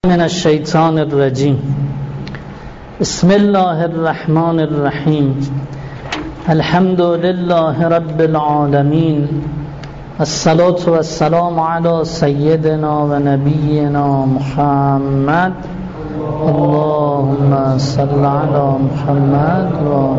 من الشیطان الرجیم. بسم الله الرحمن الرحیم. الحمد لله رب العالمین، الصلاة والسلام علی سیدنا و نبینا محمد. اللهم صل علی محمد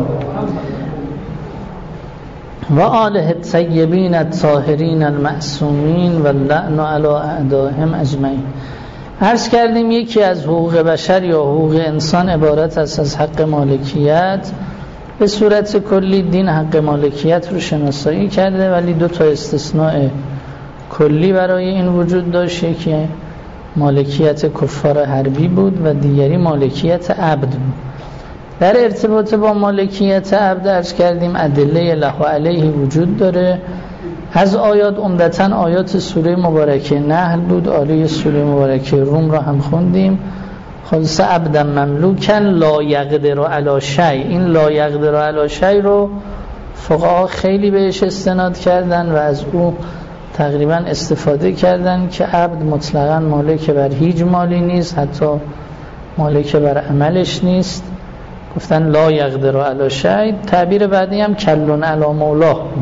و آله الطیبین الطاهرین المعصومین و اللعن علی اعدائهم اجمعین. عرض کردیم یکی از حقوق بشر یا حقوق انسان عبارت است از حق مالکیت. به صورت کلی دین حق مالکیت رو شناسایی کرده، ولی دو تا استثناء کلی برای این وجود داشت. یکی مالکیت کفار حربی بود و دیگری مالکیت عبد بود. در ارتباط با مالکیت عبد عرض کردیم ادله له و علیه وجود داره. از آیات عمدتاً آیات سوره مبارکه نحل بود، آیه سوره مبارکه روم را هم خوندیم. خلاص عبدا مملوکن لا یقدر علی شیء. این لا یقدر علی شیء رو فقها خیلی بهش استناد کردن و از او تقریبا استفاده کردن که عبد مطلقاً مالک بر هیچ مالی نیست، حتی مالک بر عملش نیست. گفتن لا یقدر علی شیء. تعبیر بعدی هم کلون علی مولاه بود.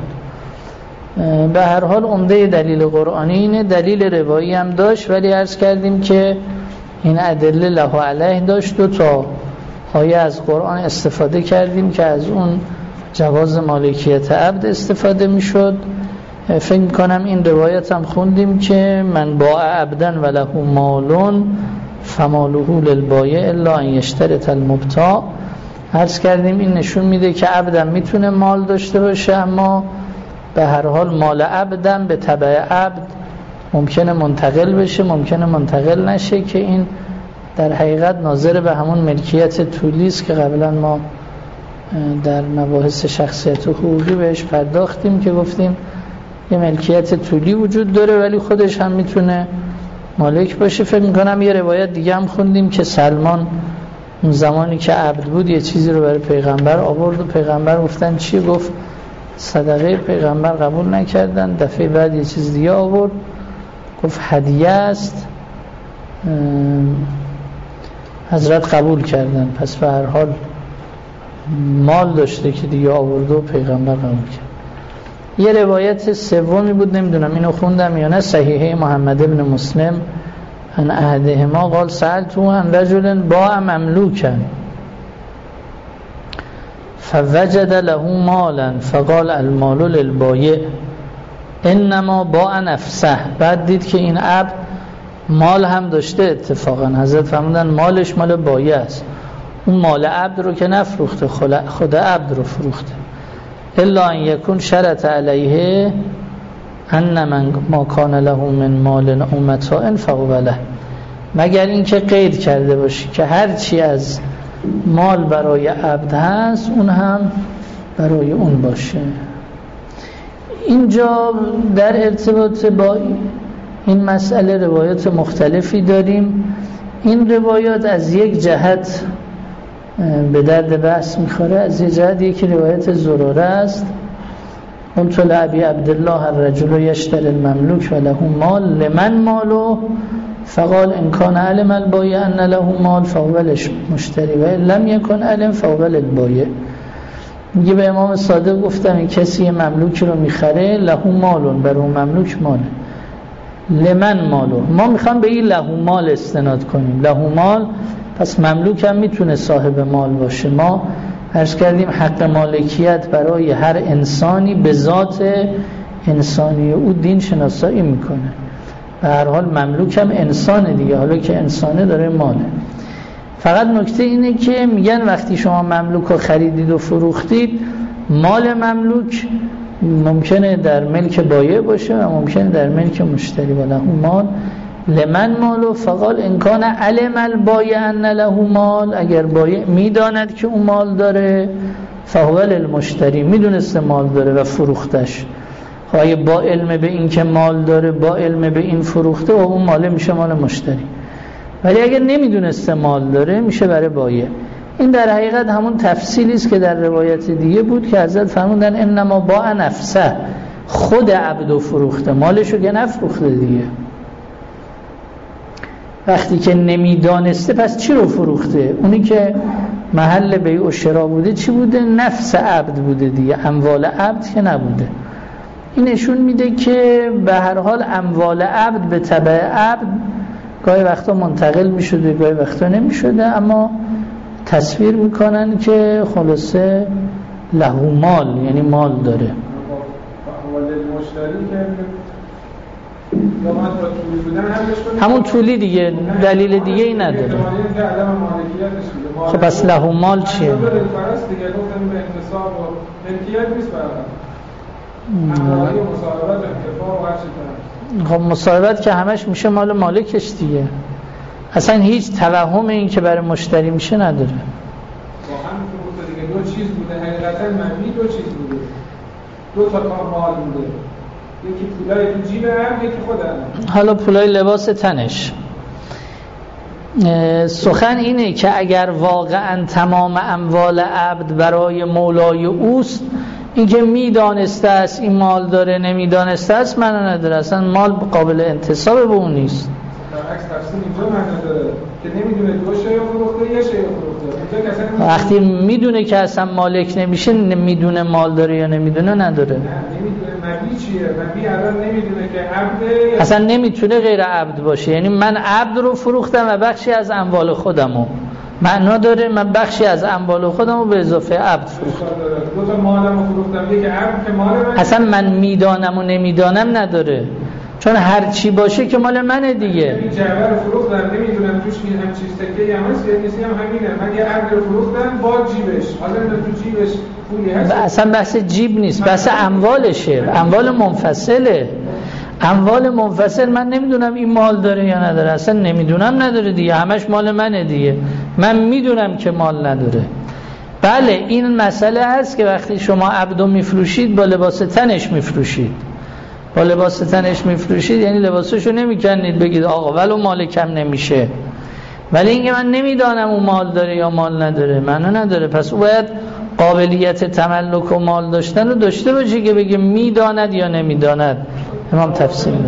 به هر حال عمده دلیل قرآنی اینه. دلیل روایی هم داشت، ولی عرض کردیم که این ادله له و علیه داشت. دو تا آیه از قرآن استفاده کردیم که از اون جواز مالکیت عبد استفاده می شد. فکر می‌کنم این روایت هم خوندیم که من باع عبدن و له مالون فماله للبایع الا ان یشترط المبتاع. عرض کردیم این نشون میده که عبدم میتونه مال داشته باشه، اما به هر حال مال عبدم به تبع عبد ممکنه منتقل بشه، ممکنه منتقل نشه، که این در حقیقت ناظر به همون ملکیت طولی است که قبلا ما در مباحث شخصیت و حقوقی بهش پرداختیم که گفتیم یه ملکیت طولی وجود داره ولی خودش هم میتونه مالک باشه. فکر میکنم یه روایت دیگه هم خوندیم که سلمان اون زمانی که عبد بود یه چیزی رو برای پیغمبر آورد و پیغمبر گفتن چی؟ گفت صدقه. پیغمبر قبول نکردن. دفعه بعد یه چیز دیگه آورد، گفت هدیه است. حضرت قبول کردن. پس به هر حال مال داشته که دیگه آورد و پیغمبر قبول کرد. یه روایت سومی بود، نمیدونم اینو خوندم یا نه، صحیحه محمد ابن مسلم ان احدهما قال سألت عن رجل باع مملوکا فوجد له مالا فقال المال للبایع انما باع نفسه. بعد دید که این عبد مال هم داشته. اتفاقا حضرت فرمودن مالش مال بایع است. اون مال عبد رو که نفروخته، خود عبد رو فروخته. الا ان یکون شرط علیه ان من ما کان له من مال او متاع فهو له. مگر اینکه قید کرده باشی که هر چی از مال برای عبد هست اون هم برای اون باشه. اینجا در ارتباط با این مسئله روایات مختلفی داریم. این روایات از یک جهت به درد بحث میخوره، از یک جهت یکی روایت زراره است. قلت لأبی عبدالله الرجل یشتری المملوک و له مال لمن مالو فقال ان کان علم البایع ان له مال فهو المشتری و ان لم یکن علم فهو للبایع. میگه به امام صادق گفتم این کسی مملوکی رو میخره، له مالون، بر اون مملوک ماله، لمن مالو. ما میخوام به این له مال استناد کنیم. له مال، پس مملوک هم میتونه صاحب مال باشه. ما عرض کردیم حق مالکیت برای هر انسانی به ذات انسانی او دین شناسایی میکنه. به هر حال مملوک هم انسانه دیگه، حالا که انسانه داره ماله. فقط نکته اینه که میگن وقتی شما مملوک رو خریدید و فروختید، مال مملوک ممکنه در ملک بایع باشه و ممکنه در ملک مشتری. وله مال لمن مالو فقال ان کان علم البایع ان له مال. اگر بایع میداند که اون مال داره، فهو للمشتری، میدونسته مال داره و فروختش. خواهی با علم به این که مال داره، با علم به این فروخته، و اون مال میشه مال مشتری. ولی اگر نمیدونسته مال داره میشه برای بایع. این در حقیقت همون تفصیلی است که در روایت دیگه بود که حضرت فرمودن انما باع نفسه، خود عبد و فروخته، مالشو که نفروخته دیگه. وقتی که نمیدانسته پس چی رو فروخته؟ اونی که محل بیع و شرا بوده چی بوده؟ نفس عبد بوده دیگه، اموال عبد که نبوده. این نشون میده که به هر حال اموال عبد به تبع عبد گاهی وقتا منتقل میشده گاهی وقتا نمیشده، اما تصویر میکنن که خلاصه لهو مال، یعنی مال داره. همون طولی دیگه، دلیل دیگه ای نداره. خب پس لهو مال چیه؟ خب مصاحبت که همش میشه مال مالکش دیگه، اصلا هیچ توهم این که برای مشتری میشه نداره. واقعا دیگه دو چیز بوده، حقیقتا منفی دو چیز بوده، دو تا کار مال بوده، یکی پولای تو جیب هم، یکی خودم. حالا پولای لباس تنش. سخن اینه که اگر واقعا تمام اموال عبد برای مولای اوست، این که میدانسته است این مال داره نمیدانسته است معنی نداره، اصلا مال قابل انتساب به اون نیست. برعکس تفسیر اینجا معنی داره که نمیدونه دو شی فروخته یه شی فروخته. وقتی میدونه که اصلا مالک نمیشه، میدونه مال داره یا نمیدونه نداره. نه نمیدونه. مبی چیه؟ مبی الان نمیدونه که عبد، اصلا نمیتونه غیر عبد باشه. یعنی من عبد رو فروختم و بخشی از اموال خودمو، معنا داره من بخشی از اموال خودمو به اضافه عبد فروختم. دو تا مالمو فروختم، یکی عبد که مال من. اصلا من میدانم و نمیدانم نداره، چون هر چی باشه که مال منه دیگه. این جعبه رو فروختم نمیدونم توش این هم چیز تکه‌ای هم هست یا نیست، هم همینه. من یه عبد رو فروختم با جیبش، حالا تو جیبش پولی هست. اصلا بحث جیب نیست، بحث اموالشه، اموال منفصله. اموال منفصل من نمیدونم این مال داره یا نداره، اصلا نمیدونم نداره دیگه، همش مال منه دیگه، من میدونم که مال نداره. بله این مسئله هست که وقتی شما عبدو میفروشید با لباس تنش میفروشید، با لباس تنش میفروشید یعنی لباسشو نمیکنید بگید آقا ولو مالکم نمیشه، ولی اینکه من نمیدانم اون مال داره یا مال نداره معنی نداره. پس او باید قابلیت تملک و مال داشتن رو داشته باشه که بگه میداند یا نمیداند. امام تفسیر میده.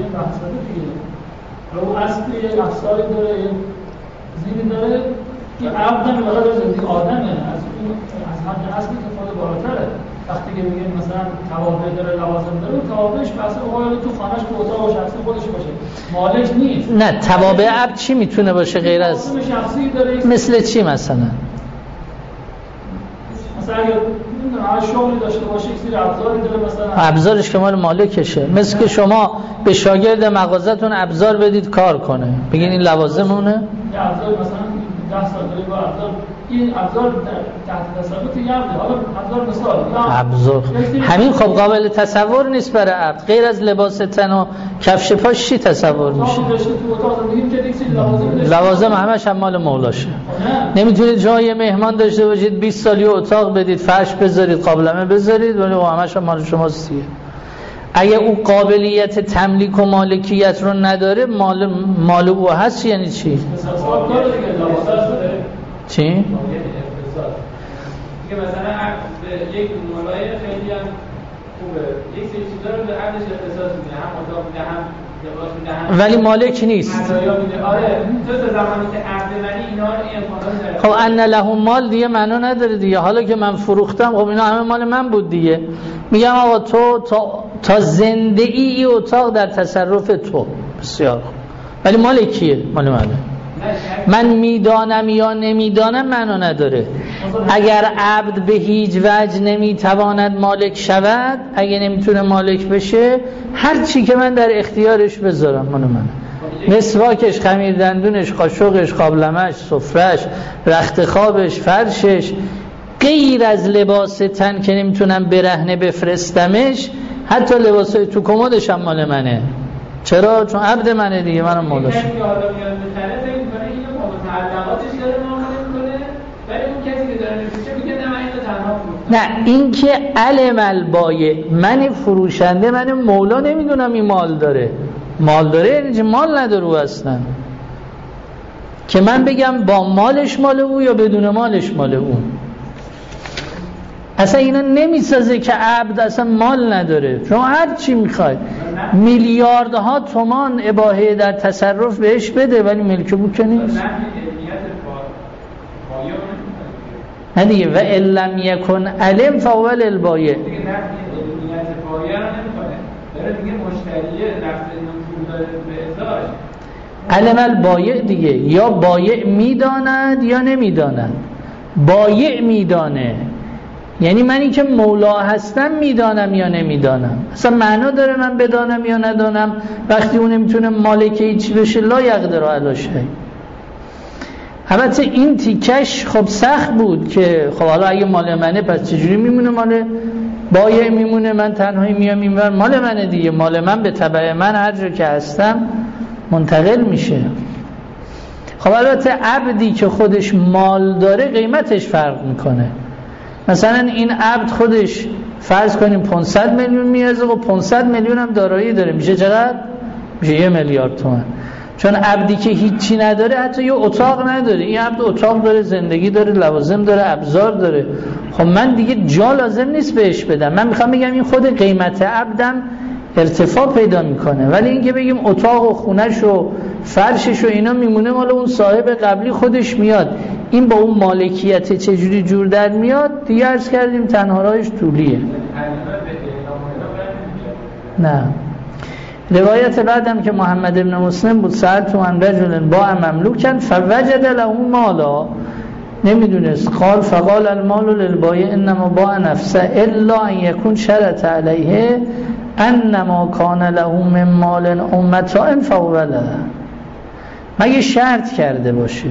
رو اصلی افساری داره، زیری داره که عبد هم بقید از آدمه، از حد اصلی که خود بالاتره. وقتی که میگه مثلا توابع داره لوازم داره، توابعش بحث اوقات تو خانهش تو اتاق و شخصی خودش باشه، مالش نیست. نه توابع عبد چی میتونه باشه غیر از شخصی داره؟ مثل چی مثلا؟ مثلا اگه هر شغلی داشته باشه یک سری ابزاری داره، مثلا ابزارش که مال مالکشه. مثل که شما به شاگرد مغازه‌تون ابزار بدید کار کنه، بگین این لوازمونه. یه ابزار مثلا 10 سال داره با ابزار، این ابزار تحت تصرف یه عبد. حالا ابزار مثال ابزار همین خب قابل تصور نیست برای عبد. غیر از لباس تن و کفش پاش چی تصور میشه؟ لوازم همش هم مال مولاشه. نمیتونید جای مهمان داشته باشید 20 سالی اتاق بدید، فرش بذارید، قابلمه بذارید، ولی همش هم مال شماست دیگه. اگه او قابلیت تملیک و مالکیت رو نداره، مال او هست یعنی چی؟ چی؟ که مثلا یک مولای خیلی هم خوبه، یک سری چیزا رو به عبدش اختصاص میده، هم اتاق میده، هم لباس میده، هم ولی مالک نیست. آره تو زمانی که عبد منی اینا رو امکانات داره. خب ان له مال دیگه معنا نداره دیگه. حالا که من فروختم خب اینا همه مال من بود دیگه. میگم آقا تو تا زنده ای اتاق در تصرف تو. بسیار خوب. ولی مال کیه؟ مال منه. من میدانم یا نمیدانم معنا نداره. اگر عبد به هیچ وجه نمیتواند مالک شود، اگه نمیتونه مالک بشه، هر چی که من در اختیارش بذارم مال منه. مسواکش، خمیر دندونش، قاشقش، قابلمش، سفرش، رخت خوابش، فرشش، غیر از لباس تن که نمیتونم برهنه بفرستمش، حتی لباسای تو کمدش هم مال منه. چرا؟ چون عبد منه دیگه، منم مولاش. نه این که علم البایع، من فروشنده، من مولا نمیدونم این مال داره. مال داره یعنی مال نداره او اصلا، که من بگم با مالش مال او یا بدون مالش مال او. اصلا اینا نمیسازه که عبد اصلا مال نداره. شما هر چی میخواید میلیاردها تومان اباحه در تصرف بهش بده ولی ملک او که نیست. نه دیگه و علم یکن علم فاول البایع دیگه نه علمیت بایع رو نمیکنه، داره دیگه مشتریه نفس پول داره به ازاش علم البایع دیگه، یا بایع میداند یا نمیداند. بایع میدانه یعنی منی که مولا هستم میدانم یا نمیدانم. اصلا معنا داره من بدانم یا ندانم وقتی اون نمیتونه مالک هیچی بشه؟ لا یقدر علی شیء. البته این تیکش خب سخت بود که خب حالا اگه مال منه پس چجوری میمونه مال بایع میمونه؟ من تنهایی میام اینور، مال منه دیگه، مال من به تبع من هر جا که هستم منتقل میشه. خب البته عبدی که خودش مال داره قیمتش فرق میکنه. مثلا این عبد خودش فرض کنیم 500 میلیون میارزه و 500 میلیون هم دارایی داره، میشه چقدر؟ میشه 1 میلیارد تومان. چون عبدی که هیچی نداره حتی یه اتاق نداره، این عبد اتاق داره، زندگی داره، لوازم داره، ابزار داره. خب من دیگه جا لازم نیست بهش بدم، من میخوام بگم این خود قیمت عبدم ارتفاع پیدا میکنه. ولی اینکه بگیم اتاق و خونش و فرشش و اینا میمونه مال اون صاحب قبلی خودش میاد، این با اون مالکیت چجوری جور در میاد دیگه عرض کردیم تنها راهش طولیه. نه روایت بعدم که محمد ابن مسلم بود سألت عن رجل باع مملوکا فوجد له مالا، نمیدونست، قال فقال المال للبایع انما باع نفسه الا ان يكون شرط علیه انما کان له من مال او متاع فوله، مگه شرط کرده باشه.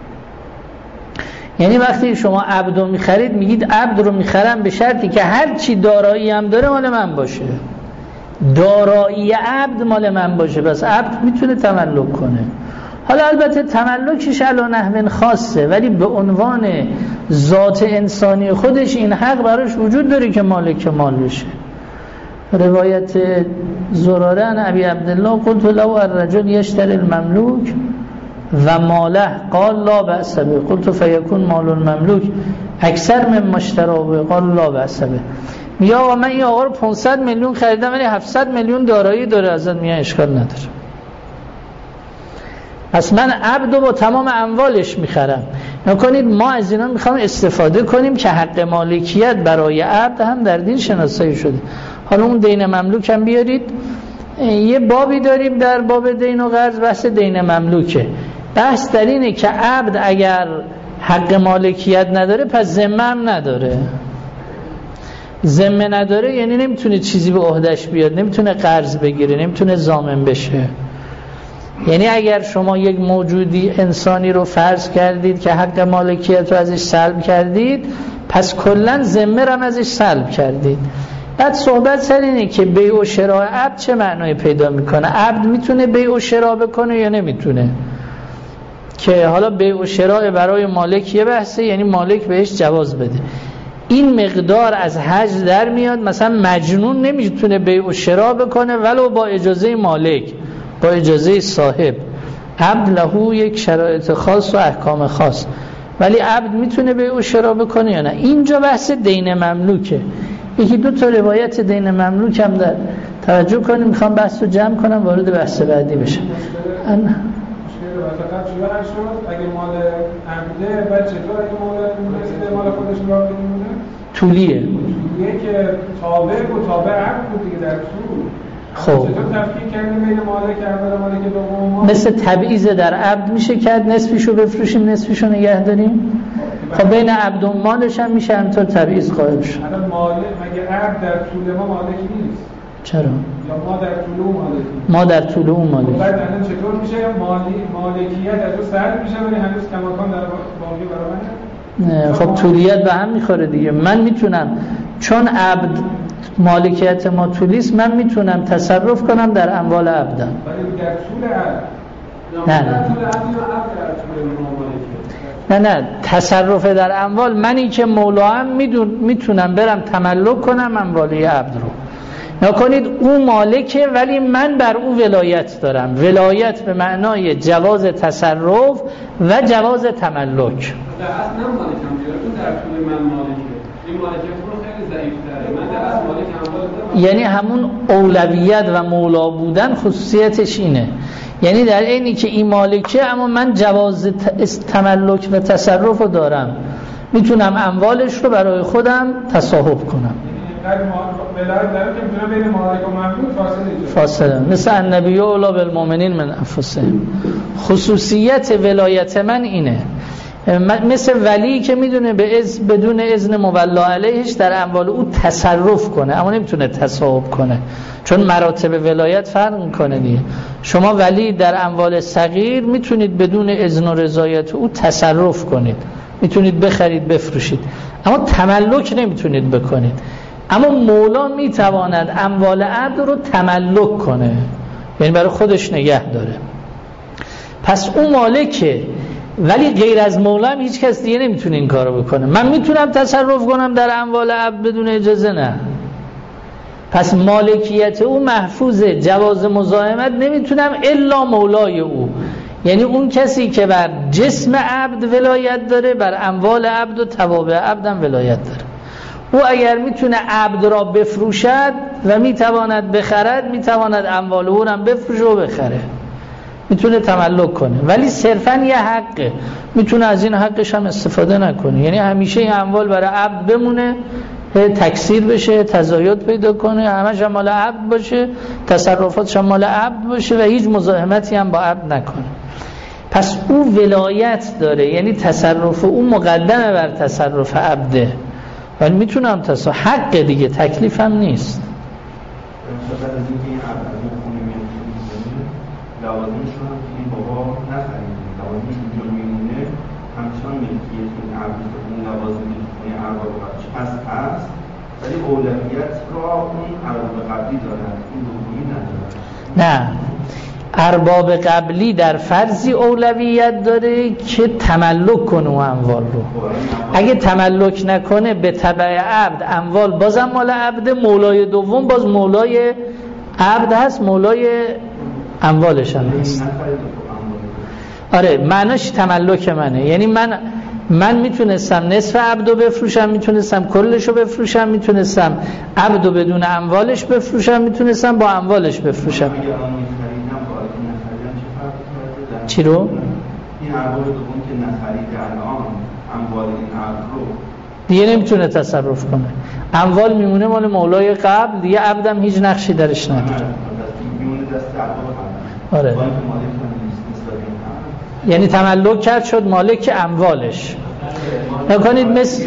یعنی وقتی شما عبد رو میخرید میگید عبد رو میخرم به شرطی که هر چی دارایی هم داره مال من باشه، دارایی عبد مال من باشه، بس عبد میتونه تملک کنه. حالا البته تملکش علی نحو خاصه، ولی به عنوان ذات انسانی خودش این حق براش وجود داره که مالک مال بشه. روایت زراره عن ابی عبدالله قلت لو الرجل یشتری المملوک و ماله قال لا بأس به قلت فیکون مال المملوک اکثر من اشتراه قال لا بأس به. یا من این آقا رو 500 میلیون خریدم ولی 700 میلیون دارایی داره، ازت میگن اشکال نداره. پس من عبد رو با تمام اموالش میخرم. نکنید ما از اینا میخوام استفاده کنیم که حق مالکیت برای عبد هم در دین شناسایی شده. حالا اون دین مملوک هم بیارید، یه بابی داریم در باب دین و قرض، بحث دین مملوکه. بحث در اینه که عبد اگر حق مالکیت نداره پس ذمه هم نداره. ذمه نداره یعنی نمیتونه چیزی به عهدهش بیاد، نمیتونه قرض بگیره، نمیتونه ضامن بشه. یعنی اگر شما یک موجودی انسانی رو فرض کردید که حق مالکیت رو ازش سلب کردید، پس کلا ذمه رو ازش سلب کردید. بعد صحبت سر اینه که بیع و شراء عبد چه معنایی پیدا میکنه. عبد میتونه بیع و شراء بکنه یا نمیتونه؟ که حالا بیع و شراء برای مالک یه بحثه، یعنی مالک بهش جواز بده. این مقدار از حج در میاد، مثلا مجنون نمیتونه بیع و شراء بکنه ولو با اجازه مالک، با اجازه صاحب. عبد له یک شرایط خاص و احکام خاص، ولی عبد میتونه بیع و شراء بکنه یا نه. اینجا بحث دین مملوکه. یکی دو تا روایت دین مملوک هم در توجه کنیم، میخوام بحث رو جمع کنم وارد بحث بعدی بشم. اگه مال عبده بعد چطور اگه مال خودش باقی میمونه؟ طولیه که تابع و تابع عبد بود دیگه در طول. خب چطور تفکیک کردیم بین مالک اول و مالک دوم؟ مثل تبعیض در عبد میشه کرد، نصفیشو بفروشیم نصفیشو نگه داریم. خب بین عبد و مالش هم میشه همطور تبعیض قائل شد. الان مالک مگه عبد در طول ما مالک نیست؟ چرا؟ یا ما در طول اون مالک؟ ما در طول اون مالک. بعد الان چطور میشه مالکیت از اون سلب میشه ولی هنوز کماکان در باقی برای منه؟ خب طولیت به هم میخوره دیگه. من میتونم چون عبد مالکیت ما طولیست، من میتونم تصرف کنم در اموال عبدم. ولی در طول عبد نه تصرف در اموال، منی که مولا هم میتونم برم تملک کنم اموال عبد رو. نکنید او مالکه ولی من بر او ولایت دارم. ولایت به معنای جواز تصرف و جواز تملک. در اصل من مالکم، در طول من مالکه. این مالک پول خیلی ضعیف‌تره. من در اصل مالک اموال دارم. یعنی همون اولویت و مولا بودن خصوصیتش اینه، یعنی در اینی که این مالکه اما من جواز تملک و تصرف رو دارم، میتونم اموالش رو برای خودم تصاحب کنم. ولایت داره که میتونم بین مالک و مملوک فاصله مثل النبی اولی بالمؤمنین من انفسهم. خصوصیت ولایت من اینه، مثل ولی که میدونه بدون اذن مولا علیهش در اموال او تصرف کنه اما نمیتونه تصاحب کنه، چون مراتب ولایت فرق میکنه دیگه. شما ولی در اموال صغیر میتونید بدون اذن و رضایت او تصرف کنید، میتونید بخرید بفروشید، اما تملک نمیتونید بکنید. اما مولا میتواند اموال عبد رو تملک کنه، یعنی برای خودش نگه داره. پس اون مالکه، ولی غیر از مولا هم هیچ کس دیگه نمیتونه این کارو بکنه. من میتونم تصرف کنم در اموال عبد بدون اجازه؟ نه. پس مالکیت او محفوظه، جواز مزاحمت نمیتونم الا مولای او، یعنی اون کسی که بر جسم عبد ولایت داره بر اموال عبد و توابع عبد هم ولایت داره. او اگر میتونه عبد را بفروشد و میتواند بخرد، میتواند اموال او را بفروشه و بخره، میتونه تملک کنه، ولی صرفا یه حقه، میتونه از این حقش هم استفاده نکنه، یعنی همیشه این اموال برای عبد بمونه، تکثیر بشه، تزاید پیدا کنه، همش هم مال عبد باشه، تصرفاتش هم مال عبد باشه و هیچ مزاحمتی هم با عبد نکنه. پس او ولایت داره، یعنی تصرف او مقدمه بر تصرف عبده، ولی میتونم حق دیگه، تکلیف هم نیست. لوازمشون هم که این بابا نخرید، لوازمش اونجا میمونه، همچنان ملکیت این عبد اون لوازمی که ارباب قبلیش هست، ولی اولویت را اون ارباب قبلی دارن، این دومی ندارن. نه، ارباب قبلی در فرضی اولویت داره که تملک کنه و اموال رو. اگه تملک نکنه به تبع عبد اموال بازم مال عبد، مولای دوم باز مولای عبد هست، مولای اموالش هم هست. آره، معناش تملک منه، یعنی من میتونستم نصف عبدو بفروشم، میتونستم کلشو بفروشم، میتونستم عبدو بدون اموالش بفروشم، میتونستم با اموالش بفروشم. چی رو؟ این ارباب دوم که نخرید الان اموال این عبد رو دیگه نمیتونه تصرف کنه، اموال میمونه مال مولای قبل دیگه، عبدم هیچ نقشی درش نداره. میمونه دست ارباب قبل. آره. یعنی تملک کرد، شد مالک اموالش. نکنید مثل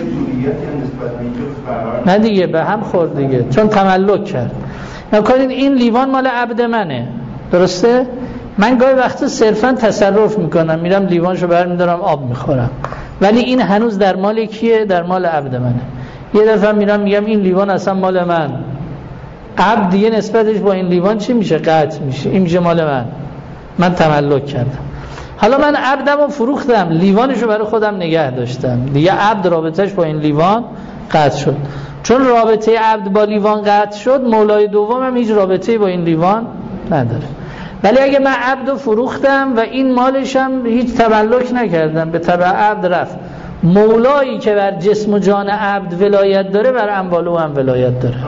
نه دیگه به هم خورد دیگه، چون تملک کرد. نکنید این لیوان مال عبد منه، درسته؟ من گاهی وقتا صرفا تصرف میکنم، میرم لیوانشو برمیدارم آب میخورم، ولی این هنوز در مال کیه؟ در مال عبد منه. یه دفعه میرم میگم این لیوان اصلا مال من، عبد دیگه نسبتش با این لیوان چی میشه؟ قطع میشه، این میشه مال من تملک کردم. حالا من عبدمو فروختم، لیوانشو برای خودم نگه داشتم، دیگه عبد رابطهش با این لیوان قطع شد. چون رابطه عبد با لیوان قطع شد، مولای دوم هم هیچ رابطه‌ای با این لیوان نداره. ولی اگه من عبدو فروختم و این مالشم هیچ تملک نکردم، به تبع عبد رفت، مولایی که بر جسم و جان عبد ولایت داره بر اموال او هم ولایت داره.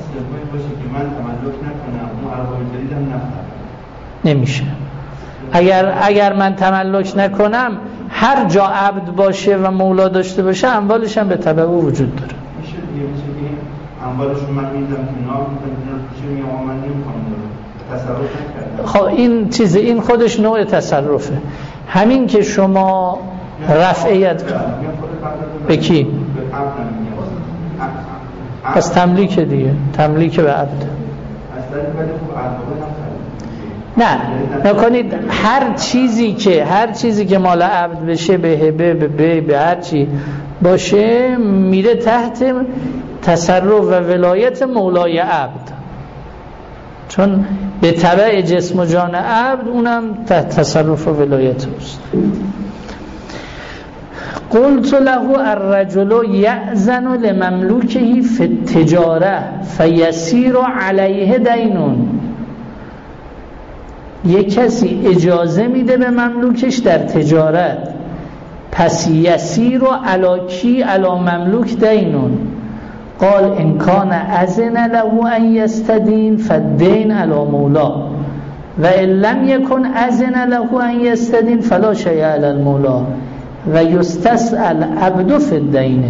نمیشه. اگر من تملک نکنم، هر جا عبد باشه و مولا داشته باشه، اموالش هم به تبع او وجود داره. میشه دیگه، میشه که اموالش رو من میدم کنار، میگم من نمیخوام خب این خودش نوع تصرفه. همین که شما رفعیت به کی؟ پس تملیک دیگه، تملیک به عبد. نه نکنید هر چیزی که مال عبد بشه، به هبه، به هر چی باشه، میره تحت تصرف و ولایت مولای عبد، چون به تبع جسم و جان عبد اونم تحت تصرف و ولایت اوست. قلت له الرجل یأذن لمملوکه فی التجاره فیسیر علیه دین. یک کسی اجازه میده به مملوکش در تجارت، پس یسیر علی کی علی مملوک دینون، قال ان کان اذن له ان یستدین فالدین علی مولا و ان لم یکن اذن له ان یستدین فلا شیء علی المولا و یستسأل عبد فی الدین.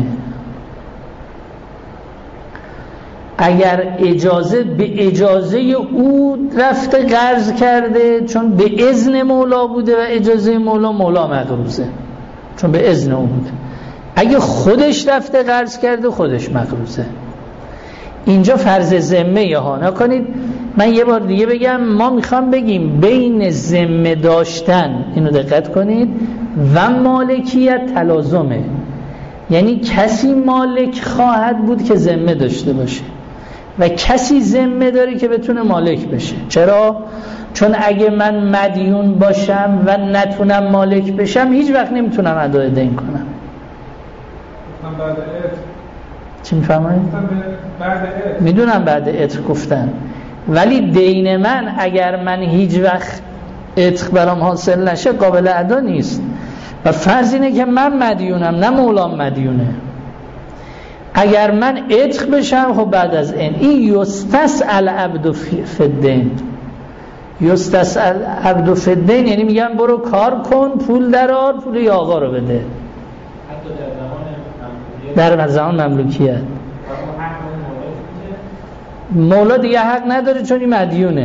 اگر به اجازه او رفته قرض کرده، چون به اذن مولا بوده و اجازه مولا مقروضه، چون به اذن او بوده. اگه خودش رفته قرض کرده خودش مقروضه. اینجا فرض ذمه ها نکنید. من یه بار دیگه بگم، ما میخوام بگیم بین ذمه داشتن، اینو دقت کنید، و مالکیت تلازمه. یعنی کسی مالک خواهد بود که ذمه داشته باشه و کسی ذمه داره که بتونه مالک بشه. چرا؟ چون اگه من مدیون باشم و نتونم مالک بشم هیچ وقت نمیتونم ادای دین کنم. چی میفهمید؟ میدونم بعد عتق گفتن، ولی دین من اگر من هیچ وقت عتق برام حاصل نشه قابل ادا نیست. و فرض اینه که من مدیونم، نه مولام مدیونه. اگر من عتق بشم، خب بعد از این یستسأل عبد فی الدین. یستسأل عبد فی الدین یعنی میگن برو کار کن، پول درآر، پول ی آقا رو بده. در زمان مملوکیت مولا دیگه حق نداره چون این مدیونه.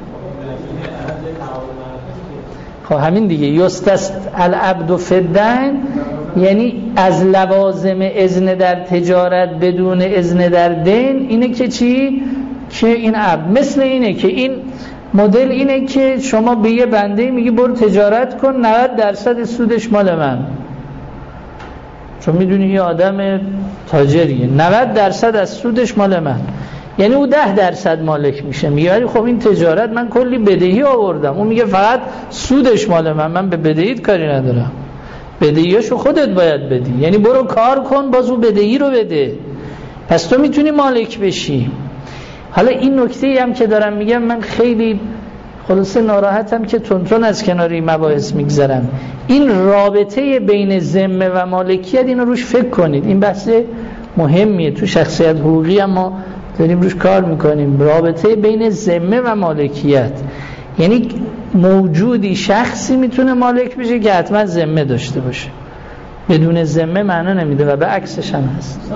خب همین دیگه. یستسأل عبد فی الدین یعنی از لوازم اذن در تجارت بدون اذن در دین اینه که چی؟ که این عبد مثل اینه که این مدل اینه که شما به یه بنده میگی برو تجارت کن، 90% سودش مال من، چون میدونی یه آدم تاجریه، 90% از سودش مال من، یعنی او 10% مالک میشه. میگه خب این تجارت من کلی بدهی آوردم، اون میگه فقط سودش مال من به بدهیت کاری ندارم، بدهیاشو خودت باید بدی، یعنی برو کار کن باز اون بدهی رو بده، پس تو میتونی مالک بشی. حالا این نکته‌ای هم که دارم میگم، من خیلی خلاصه ناراحتم که تونتون از کناری مباحث میگذرم. این رابطه بین ذمه و مالکیت، اینو روش فکر کنید. این بحث مهمیه تو شخصیت حقوقی، هم ما داریم روش کار میکنیم. رابطه بین ذمه و مالکیت، یعنی موجودی شخصی میتونه مالک بشه که حتما ذمه داشته باشه، بدون ذمه معنا نمیده و به عکسش هم هست.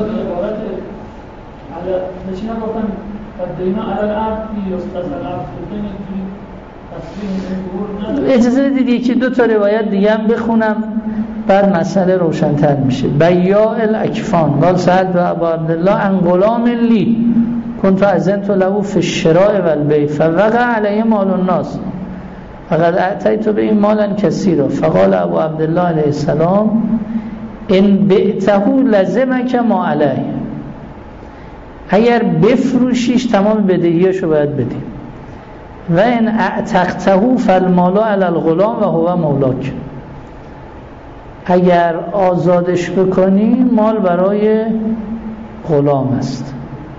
اجازه دیدی که 2 تا روایت دیگه هم بخونم بعد مسئله روشن‌تر میشه. بیاء الاکفان قال سألت ابا عبدالله عن غلام لی كنت اذنت له في الشراء والبيع فوقع عليه مال الناس فقد اعطيت به مالا كثيرا فقال ابو عبدالله علیه السلام ان بعته لزمك ما عليه. اگر بفروشیش تمام بدهیاشو باید بدی. و ان اعتقته فالمال علی الغلام و هو مولاک. اگر آزادش بکنی مال برای غلام است.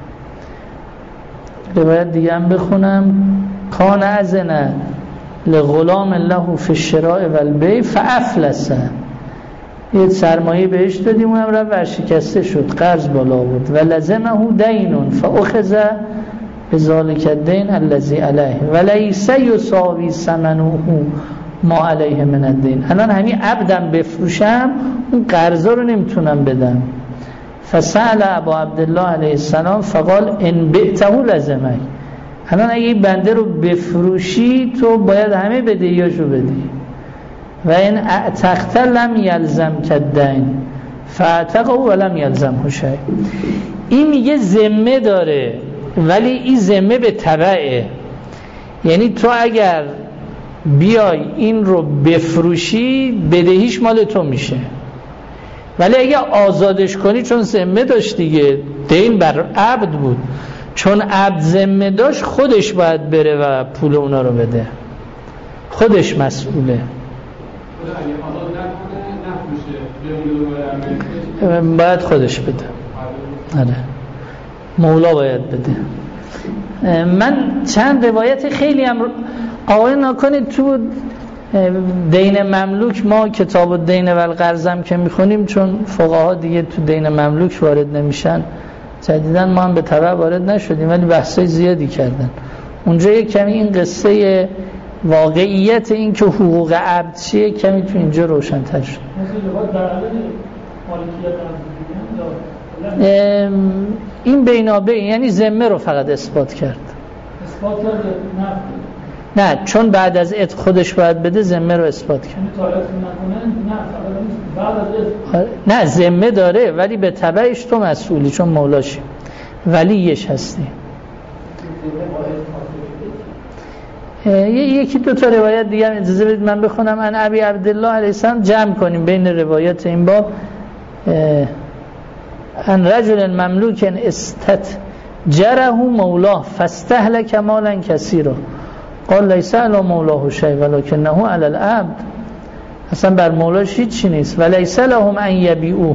روایت دیگه هم بخونم. کان اذن لغلام له فی الشراء والبیع فافلس. یه سرمایه بهش دادیم اونم رفت ورشکسته شد، قرض بالا بود. و لزمه دین فاخذ بذلک الدین الذی علیه ولیس یساوی ثمنه ما علیه من الدین. الان همین عبدم بفروشم اون قرضا رو نمیتونم بدم. فسأل ابا عبدالله علیه السلام فقال ان بعته لزمک. الان اگه این بنده رو بفروشی تو باید همه بدهیاشو بدی. و این اعتقت لم یلزم کدین فاعتقه ولم یلزمه شیء. این میگه ذمه داره ولی این ذمه به تبعه، یعنی تو اگر بیای این رو بفروشی بدهیش مال تو میشه، ولی اگه آزادش کنی چون ذمه داشت دیگه، دین بر عبد بود، چون عبد ذمه داشت خودش باید بره و پول اونا رو بده، خودش مسئوله. باید خودش بده. آره مولا باید بده. من چند روایت خیلی هم آقای نکنید تو دین مملوک، ما کتاب الدین و القرض هم که میخونیم چون فقها دیگه تو دین مملوک وارد نمیشن جدیداً ما هم به تبع وارد نشدیم ولی بحثای زیادی کردن اونجا. یک کمی این قصه واقعیت این که حقوق عبد چیه کمی تو اینجا روشن‌تر شد. این بینابین یعنی ذمه رو فقط اثبات کرد. اثبات کرد نه چون بعد از عتق خودش باید بده ذمه رو اثبات کرد. نه ذمه داره ولی به تبعش تو مسئولی چون مولاشی ولیش هستی. یکی دو تا روایت دیگه اجازه بدید من بخونم. ان ابی عبدالله علیه السلام جمع کنیم بین روایات این باب. ان رجل مملوک استتجره مولاه فاستهلك مالا كثيرا قال ليس على مولاه شيء ولكنه على العبد. اصلا بر مولاش هیچی نیست. وليس لهم ان يبيعوه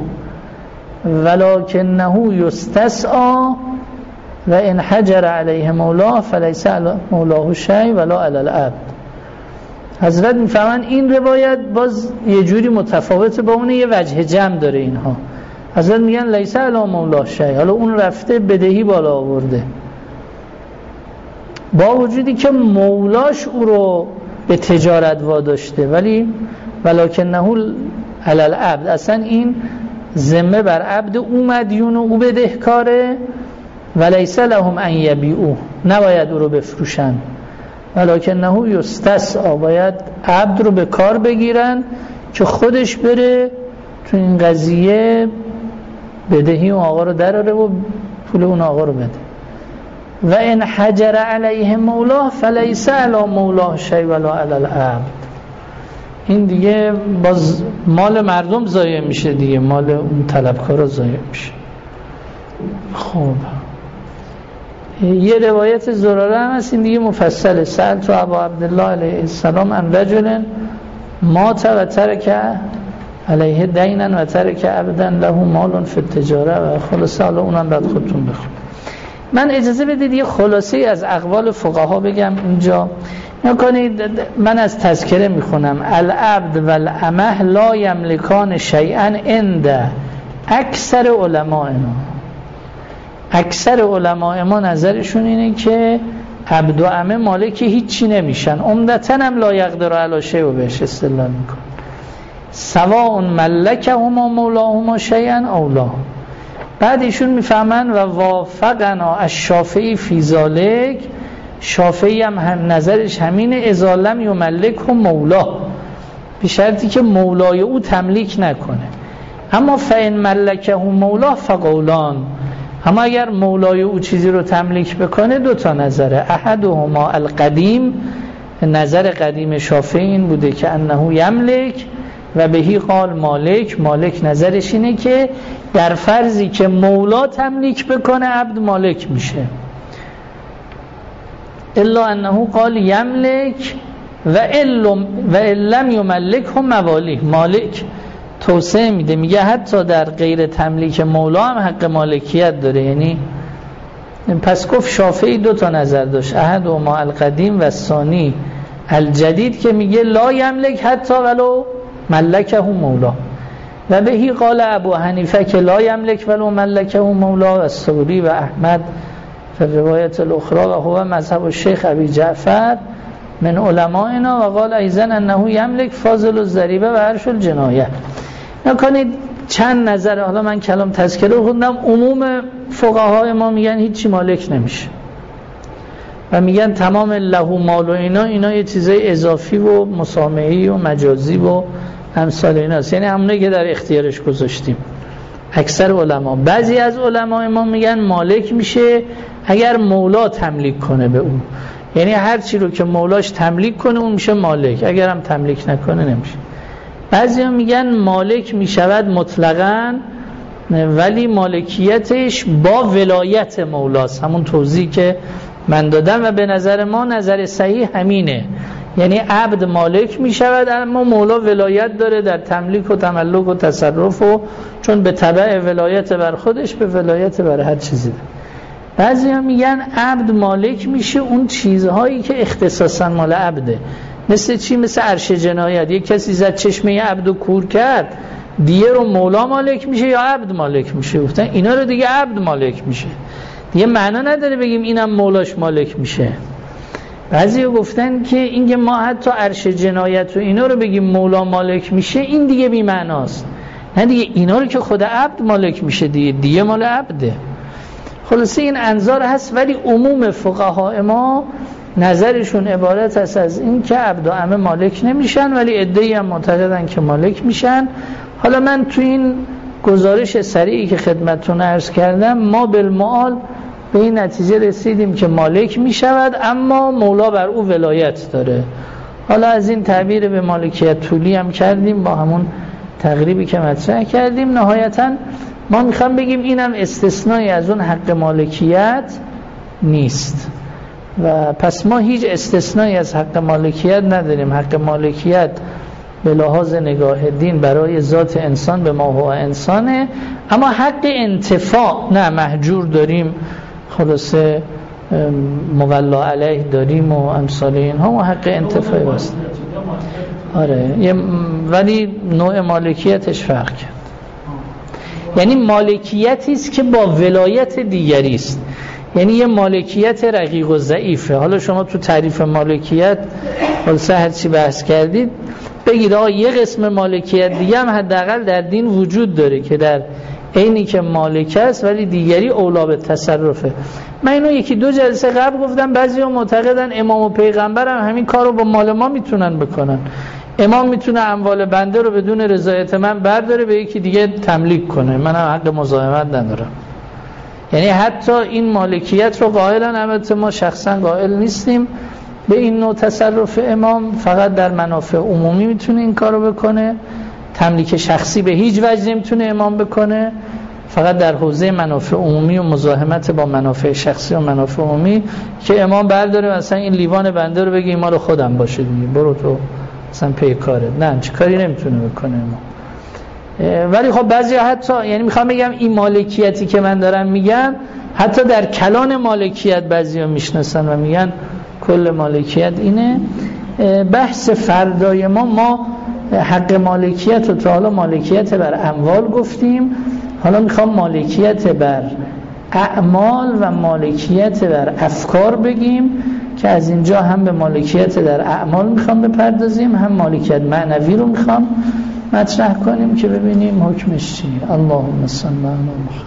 ولكنه يستسعى و ان حجر علیه مولاه فلیس مولاه شیء ولا علی العبد. حضرت میفهمن این روایت باز یه جوری متفاوته با اون، یه وجه جمع داره اینها. حضرت میگن لیس علی مولاه شیء، حالا اون رفته بدهی بالا آورده با وجودی که مولاش او رو به تجارت واداشته ولی ولکنه علی العبد. اصلا این ذمه بر عبد او مدیون و او بدهکاره ولیس لهم ان یبیعوه، نباید او رو بفروشن. ولکنه یستسعی، باید عبد رو به کار بگیرن که خودش بره تو این قضیه بدهی اون آقا رو دراره و پول اون آقا رو بده. و ان حجر علیه مولاه فلیس علی مولاه شیء ولا علی العبد. این دیگه باز مال مردم ضایع میشه دیگه، مال اون طلبکارا ضایع میشه. خب یه روایت زراره هم هست، این دیگه مفصله. سألت ابا عبدالله علیه السلام عن رجل مات و ترک علیه دینا و ترک عبدا له مال فی التجاره و خلاصه. حالا اونم بعد خودتون بخون. من اجازه بدید یه خلاصه از اقوال فقها بگم اینجا. نکنید من از تذکره میخونم. العبد و الامه لا یملکان شیئا عند اکثر علمائنا. اکثر علماء ما نظرشون اینه که عبد و امه مالک هیچی نمیشن، عمدتاً هم لا یقدر علی شیء و بهش استدلال میکن. سواء ملکهما مولاهما شیئا او لا. بعد ایشون میفهمن و وافقنا الشافعی فی ذلک. شافعی هم نظرش همینه، اذا لم یملکه مولا، به شرطی که مولای او تملیک نکنه. اما فإن ملکه مولا فقولان، اما اگر مولای او چیزی رو تملیک بکنه دو تا نظره. احدهما القدیم، نظر قدیم شافعی این بوده که انه یملک و بهی قال مالک. مالک نظرش اینه که در فرضی که مولا تملیک بکنه عبد مالک میشه. الا انه قال یملک و لم یملک هم موالی. مالک توسعه میده، میگه حتی در غیر تملیک مولا هم حق مالکیت داره. یعنی پس گفت شافعی دو تا نظر داشت، احدهما القدیم و ثانی الجدید که میگه لا یملک حتی ولو ملکه مولا. و بهی قال ابو حنیفه که لا یملک ولو ملکه مولا، و ثوری و احمد فی روایت الاخرى و هو مذهب الشیخ ابی جعفر من علمائنا و قال ایضا انه یملک فاضل الضریبه و عرش الجنایه. نکنید چند نظر، حالا من کلام تذکره خوندم. عموم فقهای ما میگن هیچی مالک نمیشه و میگن تمام له مال و اینا یه چیزای اضافی و مسامحی و مجازی و امثال ایناست، یعنی همونه که در اختیارش گذاشتیم. اکثر علما، بعضی از علما ما میگن مالک میشه اگر مولا تملیک کنه به اون، یعنی هر چی رو که مولاش تملیک کنه اون میشه مالک، اگر هم تملیک نکنه نمیشه. بعضی ها میگن مالک میشود مطلقاً ولی مالکیتش با ولایت مولاست، همون توضیح که من دادم. و به نظر ما نظر صحیح همینه، یعنی عبد مالک میشود اما مولا ولایت داره در تملیک و تملک و تصرف، و چون به تبع ولایت بر خودش به ولایت بر هر چیزی ده. بعضی ها میگن عبد مالک میشه اون چیزهایی که اختصاصا مال عبده. مثل چی؟ مثل عرش جنایت. یک کسی زد چشمه عبد و کور کرد، دیه رو مولا مالک میشه یا عبد مالک میشه؟ گفتن اینا رو دیگه عبد مالک میشه، دیگه معنا نداره بگیم اینم مولاش مالک میشه. بعضی گفتن که اینکه ما حتی عرش جنایت و اینا رو بگیم مولا مالک میشه این دیگه بی معناست، نه دیگه اینا رو که خود عبد مالک میشه دیگه مال عبده. خلاصه این انظار هست، ولی عموم فقهای ما نظرشون عبارت است از این که عبد و امه مالک نمیشن، ولی عده‌ای هم معتقدن که مالک میشن. حالا من تو این گزارش سریعی که خدمتتون عرض کردم ما بالمعال به این نتیجه رسیدیم که مالک میشود، اما مولا بر او ولایت داره. حالا از این تعبیر به مالکیت طولی هم کردیم با همون تقریبی که مطرح کردیم. نهایتاً ما میخوام بگیم اینم استثنایی از اون حق مالکیت نیست و پس ما هیچ استثنایی از حق مالکیت نداریم. حق مالکیت به لحاظ نگاه دین برای ذات انسان به ما هو انسانه، اما حق انتفاع نه محجور داریم، خلاصه مولا علیه داریم و امثال اینها و حق انتفاع است. آره ولی نوع مالکیتش فرق کرد. یعنی مالکیتی است که با ولایت دیگری است، یعنی یه مالکیت رقیق و ضعیفه. حالا شما تو تعریف مالکیت خلاصه هر چی بحث کردید بگید آقا یه قسم مالکیت دیگه هم حداقل در دین وجود داره که در عینی که مالک است ولی دیگری اولا به تصرفه. من اینو یکی دو جلسه قبل گفتم، بعضی‌ها معتقدن امام و پیغمبر هم همین کارو با مال ما میتونن بکنن. امام میتونه اموال بنده رو بدون رضایت من برداره به یکی دیگه تملیک کنه، من هم حق مزاحمت ندارم. یعنی حتی این مالکیت رو قائلن، البته ما شخصا قائل نیستیم به این نوع تصرف امام، فقط در منافع عمومی میتونه این کارو بکنه، تملیک شخصی به هیچ وجه نمیتونه امام بکنه، فقط در حوزه منافع عمومی و مزاحمت با منافع شخصی و منافع عمومی که امام برداره مثلا این لیوان بنده رو بگه این مال خودم باشه دیگه برو تو مثلا پی کاره، نه چه کاری نمیتونه بکنه امام. ولی خب بعضی حتی یعنی میخوام بگم این مالکیتی که من دارم میگم حتی در کلان مالکیت بعضیا میشناسن و میگن کل مالکیت اینه. بحث فردای ما حق مالکیت رو تا حالا مالکیت بر اموال گفتیم، حالا میخوام مالکیت بر اعمال و مالکیت بر افکار بگیم که از اینجا هم به مالکیت در اعمال میخوام بپردازیم، هم مالکیت معنوی رو میخوام مطرح کنیم که ببینیم حکمش چیه. اللهم صل علی محمد.